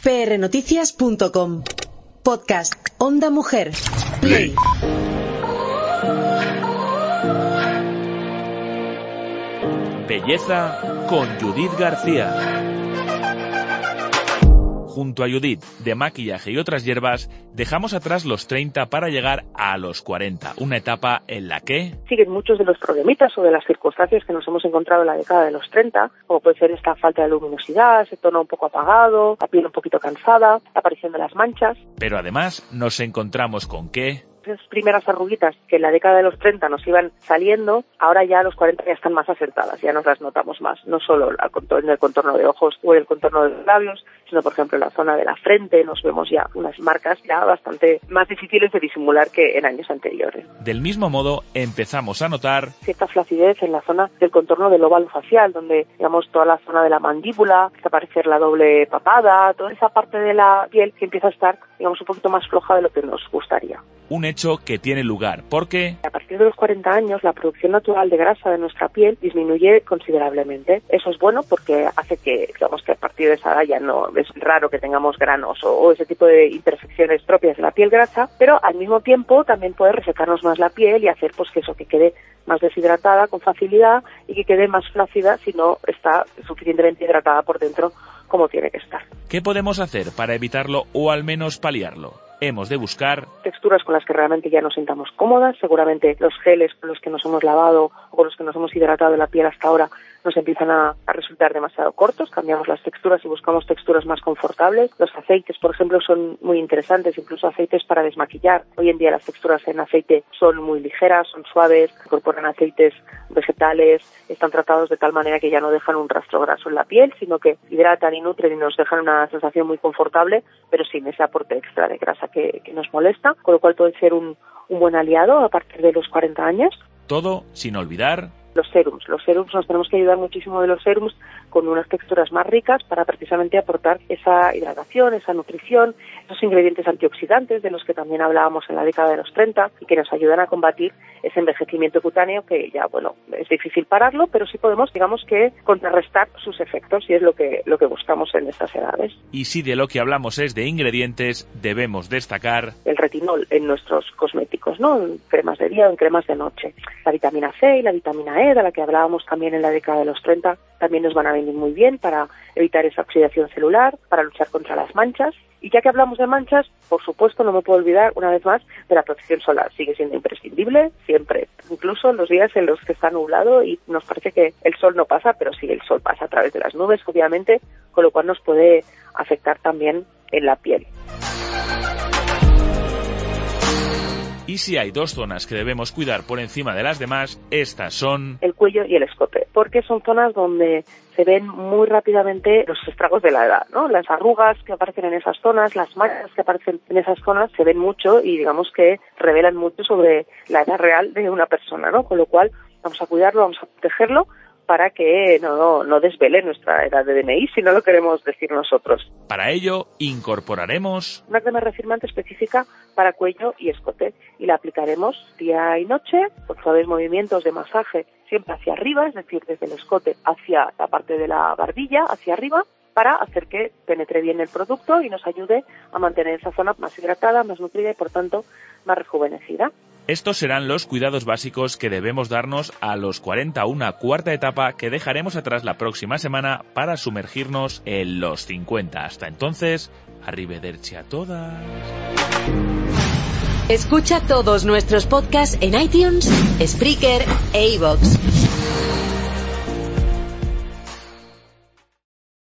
prnoticias.com. Podcast Onda Mujer. Play. Belleza con Judith García. Junto a Judith, de maquillaje y otras hierbas, dejamos atrás los 30 para llegar a los 40, una etapa en la que siguen muchos de los problemitas o de las circunstancias que nos hemos encontrado en la década de los 30, como puede ser esta falta de luminosidad, ese tono un poco apagado, la piel un poquito cansada, la aparición de las manchas. Pero además nos encontramos con que esas primeras arruguitas que en la década de los 30 nos iban saliendo, ahora ya a los 40 ya están más acertadas, ya nos las notamos más, no solo en el contorno de ojos o en el contorno de los labios, sino por ejemplo en la zona de la frente nos vemos ya unas marcas ya bastante más difíciles de disimular que en años anteriores. Del mismo modo empezamos a notar cierta flacidez en la zona del contorno del óvalo facial, donde digamos toda la zona de la mandíbula, que aparece la doble papada, toda esa parte de la piel que empieza a estar digamos un poquito más floja de lo que nos gustaría. Un hecho que tiene lugar porque a partir de los 40 años la producción natural de grasa de nuestra piel disminuye considerablemente. Eso es bueno porque hace que, digamos que a partir de esa edad ya no es raro que tengamos granos o ese tipo de imperfecciones propias de la piel grasa, pero al mismo tiempo también puede resecarnos más la piel y hacer pues que eso, que quede más deshidratada con facilidad y que quede más flácida si no está suficientemente hidratada por dentro como tiene que estar. ¿Qué podemos hacer para evitarlo o al menos paliarlo? Hemos de buscar texturas con las que realmente ya nos sintamos cómodas. Seguramente los geles con los que nos hemos lavado o con los que nos hemos hidratado la piel hasta ahora nos empiezan a resultar demasiado cortos. Cambiamos las texturas y buscamos texturas más confortables. Los aceites, por ejemplo, son muy interesantes, incluso aceites para desmaquillar. Hoy en día las texturas en aceite son muy ligeras, son suaves, incorporan aceites vegetales, están tratados de tal manera que ya no dejan un rastro graso en la piel, sino que hidratan y nutren y nos dejan una sensación muy confortable, pero sin ese aporte extra de grasa que nos molesta, con lo cual puede ser un buen aliado a partir de los 40 años. Todo sin olvidar los serums. Los serums nos tenemos que ayudar muchísimo de los serums con unas texturas más ricas para precisamente aportar esa hidratación, esa nutrición, esos ingredientes antioxidantes de los que también hablábamos en la década de los 30 y que nos ayudan a combatir ese envejecimiento cutáneo que ya, bueno, es difícil pararlo, pero sí podemos, digamos que, contrarrestar sus efectos y es lo que buscamos en estas edades. Y si de lo que hablamos es de ingredientes, debemos destacar el retinol en nuestros cosméticos, ¿no? En cremas de día o en cremas de noche. La vitamina C y la vitamina E, de la que hablábamos también en la década de los 30, también nos van a venir muy bien para evitar esa oxidación celular, para luchar contra las manchas. Y ya que hablamos de manchas, por supuesto no me puedo olvidar una vez más de la protección solar. Sigue siendo imprescindible siempre, incluso en los días en los que está nublado y nos parece que el sol no pasa, pero sí el sol pasa a través de las nubes, obviamente, con lo cual nos puede afectar también en la piel. Y si hay dos zonas que debemos cuidar por encima de las demás, estas son el cuello y el escote, porque son zonas donde se ven muy rápidamente los estragos de la edad, ¿no? Las arrugas que aparecen en esas zonas, las manchas que aparecen en esas zonas se ven mucho y digamos que revelan mucho sobre la edad real de una persona, ¿no? Con lo cual vamos a cuidarlo, vamos a protegerlo para que no desvele nuestra edad de DNI si no lo queremos decir nosotros. Para ello incorporaremos una crema refirmante específica para cuello y escote y la aplicaremos día y noche con suaves movimientos de masaje siempre hacia arriba, es decir, desde el escote hacia la parte de la barbilla, hacia arriba, para hacer que penetre bien el producto y nos ayude a mantener esa zona más hidratada, más nutrida y por tanto más rejuvenecida. Estos serán los cuidados básicos que debemos darnos a los 40, una cuarta etapa que dejaremos atrás la próxima semana para sumergirnos en los 50. Hasta entonces, arrivederci a todas. Escucha todos nuestros podcasts en iTunes, Spreaker e iVoox.